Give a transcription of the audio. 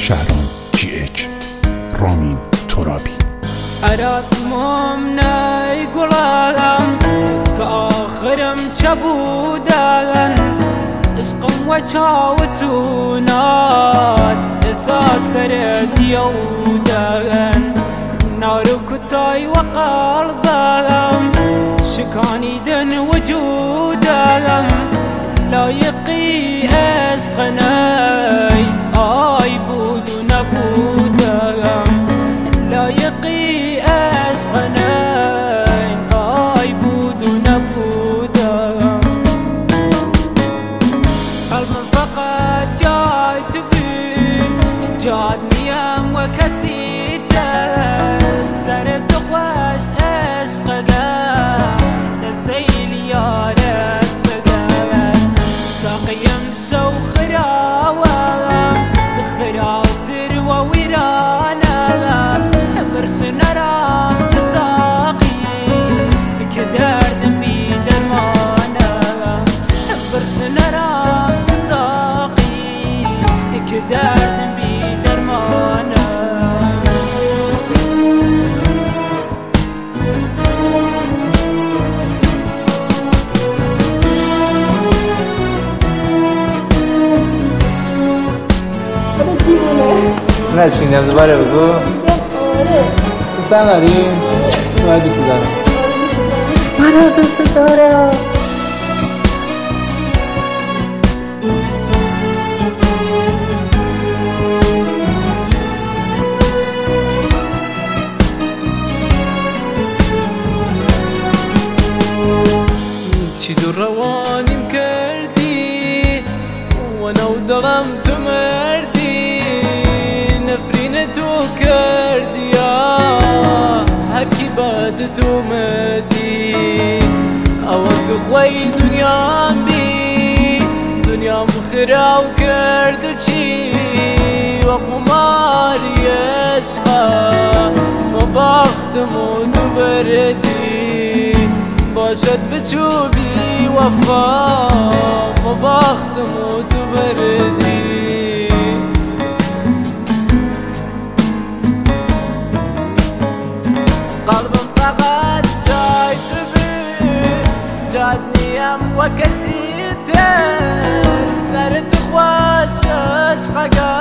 شهرام GH رامین ترابی أراتمم نايقولهم كآخرم شبودان عشقم وشاوتونات إساسر ديودان نار كتاي وقلبهم شكاني دن وجودهم لا يقي أسقناي آي بود نبودهم لا يقي أسقناي آي بود نبودهم قلب فقط جاي تبين جادني أم وكسيته سرد خوش عشق نسيل يارك بقى ساقيم سو خراوة خراتر وويرانا برسن رام تساقي كدار دمي درمانا برسن رام تساقي كدار دمي درمانا نشینم دوباره بگو. آره دوست نداری؟ من دوست دارم. منم دوست دارم. چی دو روانیم کردی وانا ودغم تو مردی نفرین تو کردی هر کی بعد تو مدی اوک خوی دنیام بی دنیام خراو کرد چی وقت ماری اسقا مباختمو تو بردی باشد بچوبی وفا مباختمو تو بردی قلبم فقط جای تو بی جادنیم و کسی تر سرت خوش عشق